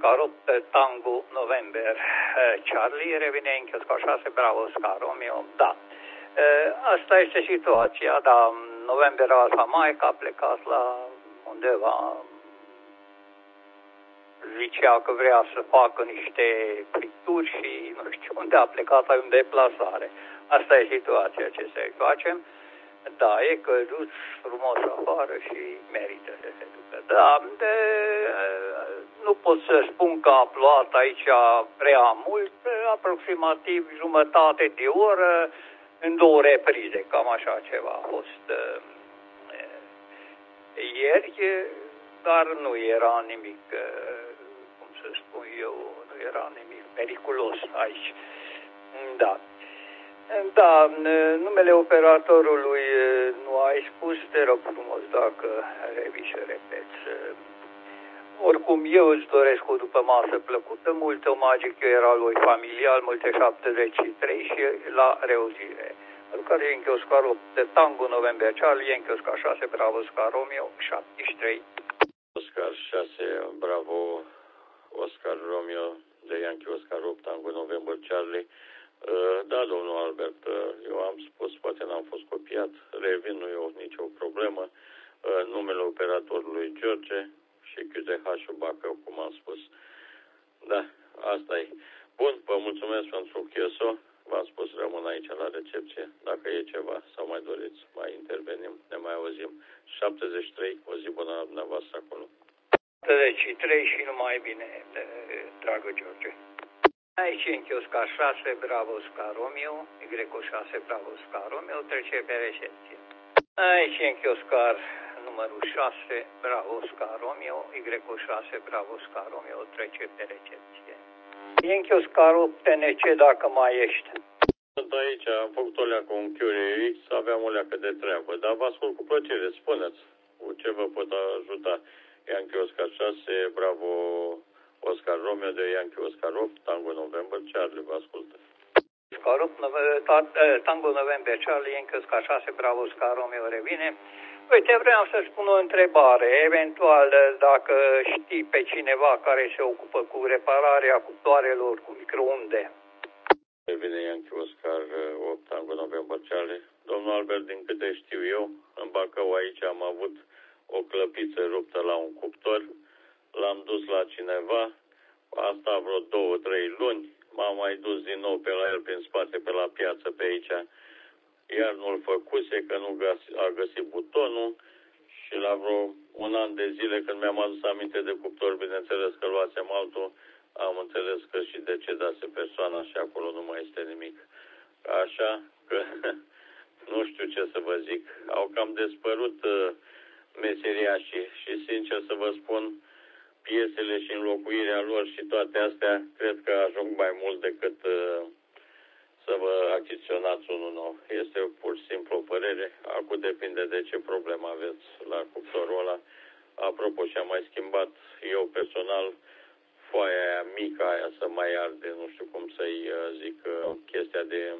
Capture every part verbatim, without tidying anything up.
Oscar opt, Tango, November, Charlie, revine în kiosca șase, Bravo, Oscar Romeo, da. Asta este situația, da, November Alfa Mike a plecat la undeva, zicea că vrea să facă niște picturi și nu știu unde a plecat, ai în deplasare. Asta e situația ce să-i facem. Da, e căzut frumos afară și merită să se ducă. Da, de, nu pot să spun că a plouat aici prea mult, aproximativ jumătate de oră, în două reprize, cam așa ceva a fost uh, ieri, dar nu era nimic, uh, cum să spun eu, nu era nimic periculos aici. Da. Da, numele operatorului nu ai spus, te rog frumos dacă revii și repeți. Oricum, eu îți doresc o după masă plăcută, multe Magic era lui familial, multe șaptezeci și trei și la reauzire. Lucrare în Oscar opt, Tango, November, Charlie, în Oscar șase, Bravo, Oscar Romeo, șaptezeci și trei. Oscar șase, Bravo, Oscar Romeo, de Yankee Oscar opt, Tango, November, Charlie. Da, domnul Albert, eu am spus, poate n-am fost copiat, revin, nu e nicio problemă, numele operatorului George și Q T H-ul Bacău, cum am spus. Da, asta e. Bun, vă mulțumesc pentru Q S O, v-am spus, rămân aici la recepție, dacă e ceva sau mai doriți, mai intervenim, ne mai auzim. șaptezeci și trei, o zi bună la dumneavoastră acolo. șaptezeci și trei și numai bine, dragă George. Aici în Chiosca șase, Bravo, Oscar Romeo, Y șase, Bravo, Oscar Romeo, trece pe recepție. Aici în Chioscar numărul șase, Bravo, Oscar Romeo, Y șase, Bravo, Oscar Romeo, trece pe recepție. În Chioscar opt, T N C, dacă mai ești. Sunt aici, am făcut o leacă un Curie X, aveam o leacă de treabă, dar vă ascult cu plăcere, spuneți cu ce vă pot ajuta. Yankee Oscar șase, Bravo, Oscar Romeo, de Yankee Oscar opt, Tango November, Charlie, vă ascultă. Oscar opt, Tango November, Charlie, Yankee Oscar șase, Bravo, Oscar Romeo, revine. Uite, vreau să spun o întrebare, eventual dacă știi pe cineva care se ocupă cu repararea cuptoarelor cu microunde. Revine Yankee Oscar opt, Tango November, Charlie. Domnul Albert, din câte știu eu, în Bacău aici am avut o clăpiță ruptă la un cuptor. L-am dus la cineva, asta vreo două, trei luni, m-am mai dus din nou pe la el prin spate, pe la piață, pe aici, iar nu-l făcuse, că nu a găsit butonul și la vreo un an de zile, când mi-am adus aminte de cuptor, bineînțeles că luasem altul, am înțeles că și decedase persoana și acolo nu mai este nimic. Așa că nu știu ce să vă zic, au cam despărut uh, meseriașii și sincer să vă spun, piesele și înlocuirea lor și toate astea, cred că ajung mai mult decât uh, să vă achiziționați unul nou. Este pur și simplu o părere. Acum depinde de ce problemă aveți la cuptorul ăla. Apropo, și-am mai schimbat eu personal foaia aia mică, aia să mai arde, nu știu cum să-i uh, zic, uh, chestia de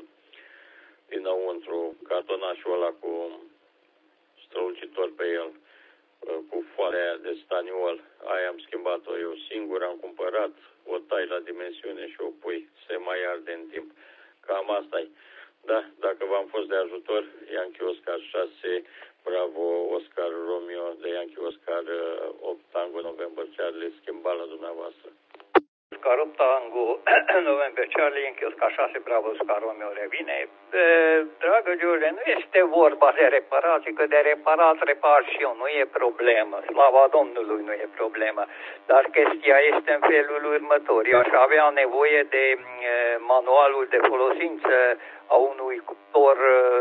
dinăuntru, cartonașul ăla cu strălucitor pe el, cu foaia aia de staniol, aia am schimbat-o eu singur, am cumpărat, o tai la dimensiune și o pui, se mai arde în timp. Cam asta-i. Da, dacă v-am fost de ajutor, Yankee Oscar șase, Bravo, Oscar Romeo, de Yankee Oscar opt, Tango November, Charlie, schimba la dumneavoastră. Oscar opt, Tango November, Charlie, Yankee Oscar șase, Bravo, Oscar Romeo, revine. Dragă George, nu este vorba de reparații, că de reparat repar și eu, nu e problemă. Slava Domnului nu e problemă. Dar chestia este în felul următor. Eu aș avea nevoie de manualul de folosință a unui cuptor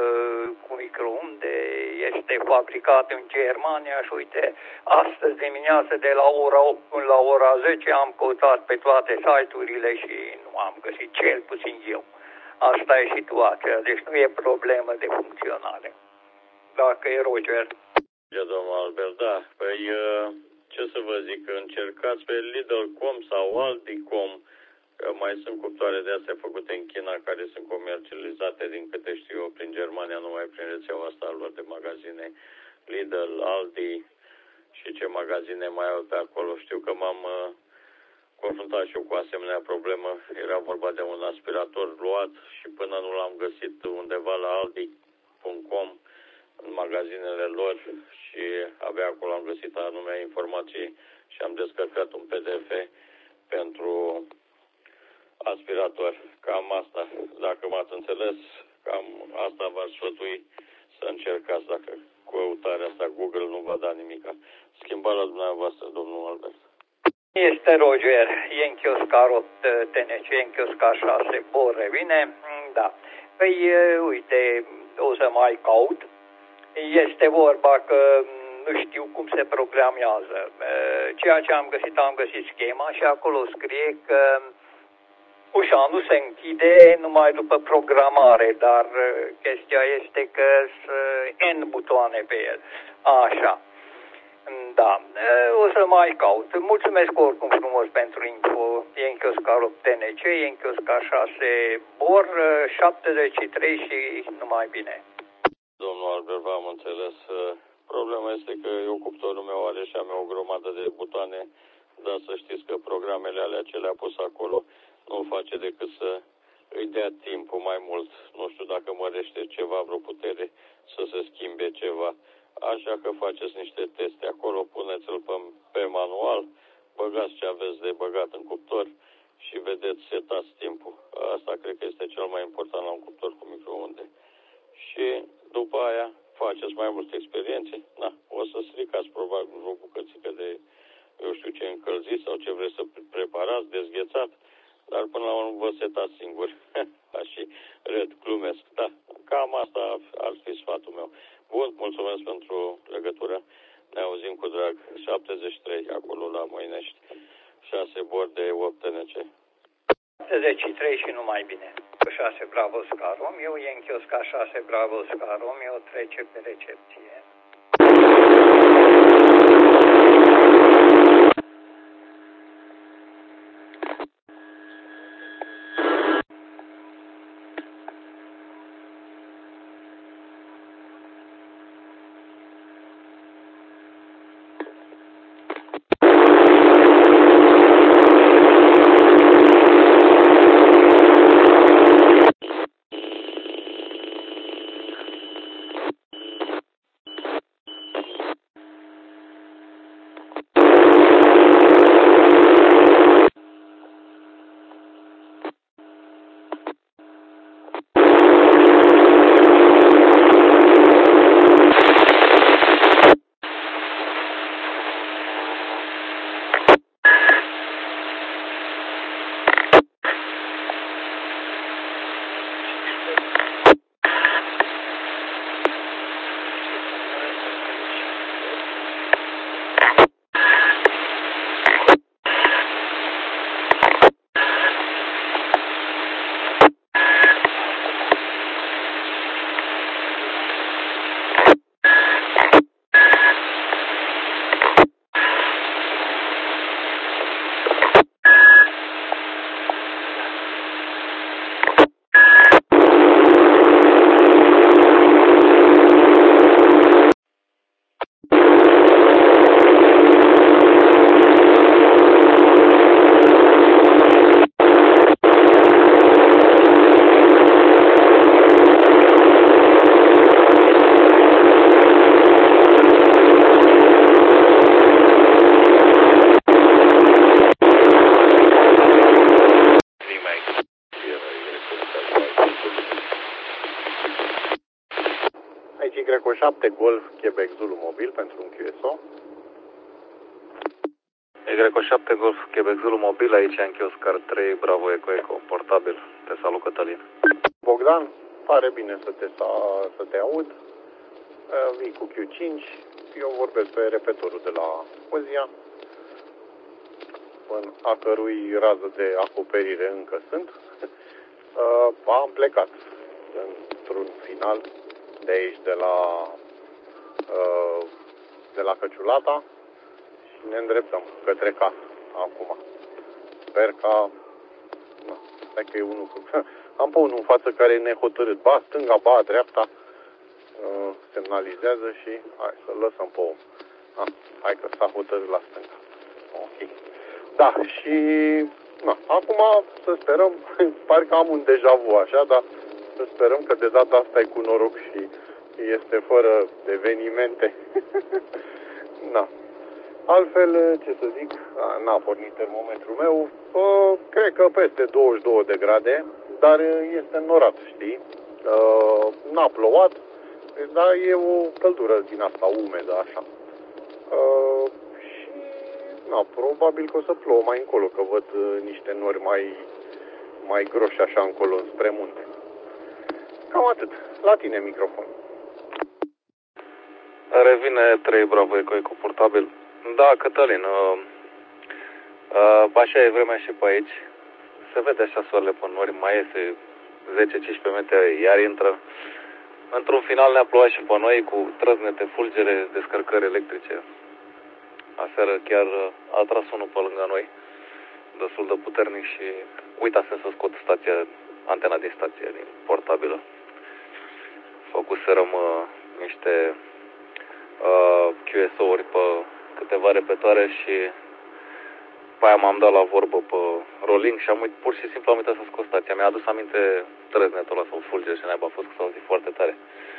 cu microunde. Este fabricat în Germania și uite, astăzi dimineață de la ora opt până la ora zece am căutat pe toate site-urile și nu am găsit, cel puțin eu. Asta e situația, deci nu e problemă de funcționare. Dacă e Roger. Domnul Albert, da, păi ce să vă zic, încercați pe Lidl punct com sau Aldi punct com, că mai sunt cuptoare de astea făcute în China care sunt comercializate, din câte știu eu, prin Germania, numai prin rețeaua asta lor de magazine Lidl, Aldi și ce magazine mai au pe acolo. Știu că m-am confruntat și eu cu asemenea problemă. Era vorba de un aspirator luat și până nu l-am găsit undeva la aldi punct com, în magazinele lor, și abia acolo am găsit anume informații și am descărcat un P D F pentru aspirator. Cam asta, dacă m-ați înțeles, cam asta v-aș sfătui să încercați, dacă căutarea asta Google nu va da nimica. Schimba la dumneavoastră, domnul Albert. Este Roger, Yankee Oscar opt T N C, Yankee Oscar șase, Bor revine. Da. Păi, uite, o să mai caut. Este vorba că nu știu cum se programează. Ceea ce am găsit, am găsit schema și acolo scrie că ușa nu se închide numai după programare, dar chestia este că sunt N butoane pe el. Așa. Da, o să mai caut. Mulțumesc oricum frumos pentru info. Yankee Oscar opt T N C, Yankee Oscar șase, Bor, șaptezeci și trei și numai bine. Domnul Albert, v-am înțeles. Problema este că eu, cuptorul meu are și am o grămadă de butoane, dar să știți că programele alea ce le-a pus acolo nu face decât să îi dea timpul mai mult. Nu știu dacă mărește ceva, vreo putere, să se schimbe ceva. Așa că faceți niște teste acolo, puneți-l pe, pe manual, băgați ce aveți de băgat în cuptor și vedeți, setați timpul. Asta cred că este cel mai important la un cuptor cu microunde. Și după aia faceți mai multe experiențe. Na, o să stricați probabil vreo bucățică de, eu știu ce, încălzit sau ce vreți să preparați, dezghețat, dar până la urmă vă setați singuri. Și red, glumesc. Da, cam asta ar fi sfatul meu. Bun, mulțumesc pentru legătură. Ne auzim cu drag. șaptezeci și trei acolo la Măinești. șase Bor de opt T N C. șaptezeci și trei și numai bine. șase Bravo Oscar Romeo, Yankee Oscar șase Bravo Oscar Romeo trece pe recepție. șapte Golf Quebec Zulu mobil pentru un Q S O. Y șapte Golf Quebec Zulu mobil, aici Yankee Oscar trei Bravo Eco Eco, portabil. Te salut, Cătălin. Bogdan, pare bine să te, să te aud. Vii cu Q cinci, eu vorbesc pe repetorul de la Ozia, în a cărui rază de acoperire încă sunt. Am plecat într-un final de aici, de la, de la Căciulata, și ne îndreptăm către casă acum. Sper ca... Na, stai că e unul... Am pe unul în față care e nehotărât. Ba stânga, ba dreapta, semnalizează și hai să lăsăm pe om. Ah, hai că s-a hotărât la stânga. Ok. Da, și na, acum să sperăm, parcă am un deja vu așa, dar să sperăm că de data asta e cu noroc și este fără evenimente. Na. Altfel, ce să zic, n-a pornit termometrul meu, uh, cred că peste douăzeci și două de grade, dar este înnorat, știi? Uh, n-a plouat, dar e o căldură din asta umedă, așa. Uh, și, na, probabil că o să plouă mai încolo, că văd uh, niște nori mai, mai groși așa încolo, spre munte. Cam atât. La tine microfon. Revine trei Bravo Eco Eco portabil. Da, Cătălin, uh, uh, așa e vremea și pe aici. Se vede așa soarele pe nori, mai iese zece cincisprezece metri, iar intră. Într-un final ne-a plouat și pe noi cu trăznete, fulgere, descărcări electrice. Aseară chiar a tras unul pe lângă noi, destul de puternic și uitasem să scot stația, antena din stație, din portabilă. Făcuserăm uh, niște uh, Q S O-uri pe câteva repetoare și pe aia m-am dat la vorbă pe rolling și am uit, pur și simplu am uitat să scot stația. Mi-a adus aminte trăznetul ăla sau fulger și naiba a fost că s-a auzit foarte tare.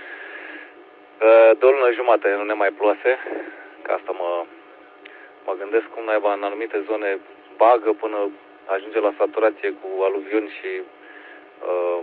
Uh, de o lună jumate nu ne mai ploase, că asta mă, mă gândesc cum naiba în anumite zone bagă până ajunge la saturație cu aluviuni și uh,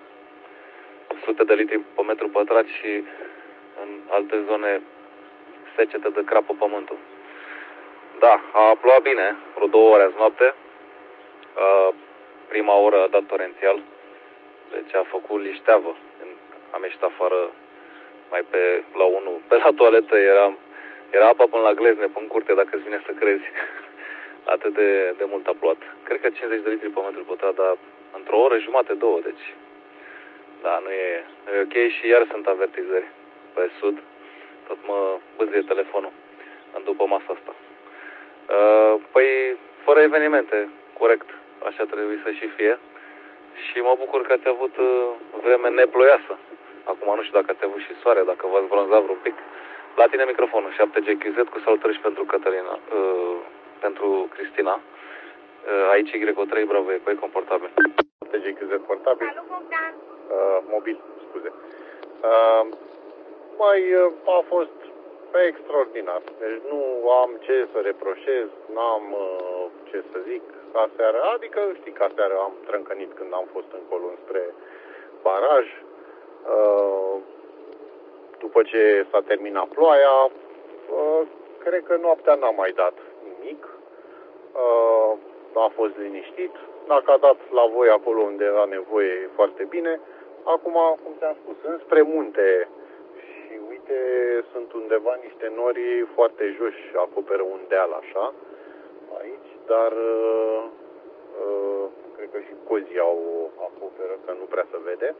sute de litri pe metru pătrat și în alte zone secetă de crapă pământul. Da, a plouat bine, vreo două ore azi noapte. Uh, prima oră a dat torențial, deci a făcut lișteavă. Am ieșit afară mai pe la unu, pe la toaletă era, era apa până la glezne, până în curte, dacă îți vine să crezi. Atât de, de mult a plouat. Cred că cincizeci de litri pe metru pătrat, dar într-o oră jumate, două, deci da, nu e, nu e ok și iar sunt avertizări pe sud. Tot mă bâzie telefonul în după masa asta. Uh, păi, fără evenimente, corect, așa trebuie să și fie. Și mă bucur că ați avut uh, vreme neploioasă. Acum nu știu dacă ați avut și soare, dacă v-ați bronzat vreun pic. La tine microfonul șapte G Q Z cu salutări și pentru Cătălina, uh, pentru Cristina. Uh, aici Y trei Bravo Eco Eco portabil. șapte G Q Z portabil. Salut, Bogdan. Uh, mobil, scuze. Uh, mai uh, a fost extraordinar. Deci nu am ce să reproșez, n-am uh, ce să zic aseară. Adică știi că aseară am trâncănit când am fost încolo înspre baraj. Uh, după ce s-a terminat ploaia, uh, cred că noaptea n-am mai dat nimic. Uh, a fost liniștit. Dacă a dat la voi acolo unde era nevoie, foarte bine. Acum, cum ți-am spus, înspre munte și uite, sunt undeva niște nori foarte joși, acoperă un deal așa, aici, dar uh, uh, cred că și cozii au acoperă, că nu prea se vede.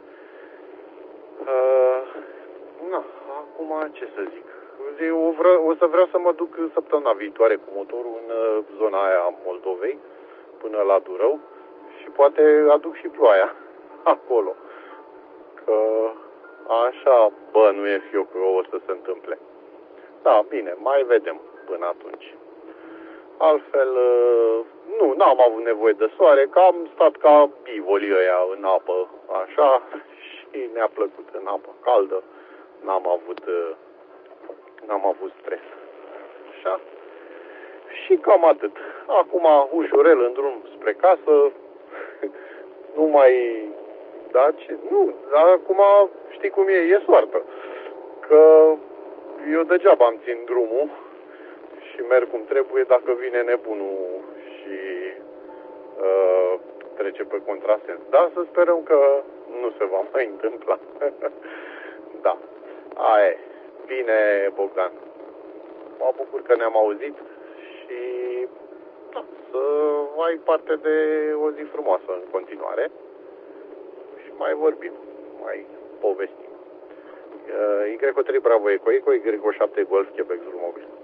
Uh, na, acum ce să zic? Eu vreau, o să vreau să mă duc săptămâna viitoare cu motorul în uh, zona aia a Moldovei, până la Durău și poate aduc și ploaia acolo. Că așa bănuiesc eu că o să se întâmple. Da, bine, mai vedem până atunci. Altfel, nu, n-am avut nevoie de soare, că am stat ca bivolii ăia în apă, așa, și ne-a plăcut în apă caldă. N-am avut, n-am avut stres. Așa. Și cam atât. Acum ușurel în drum spre casă, nu mai... Da, ce? Nu, dar acum știi cum e, e soartă. Că eu degeaba îmi țin drumul și merg cum trebuie dacă vine nebunul și uh, trece pe contrasens. Da, să sperăm că nu se va mai întâmpla. Da, aia e. Bine, Bogdan. Mă bucur că ne-am auzit și da, să ai parte de o zi frumoasă în continuare. Și mai vorbim, mai povestim. Y trei Bravo Eco Eco, Y șapte Golf Quebec Zulu Mobil.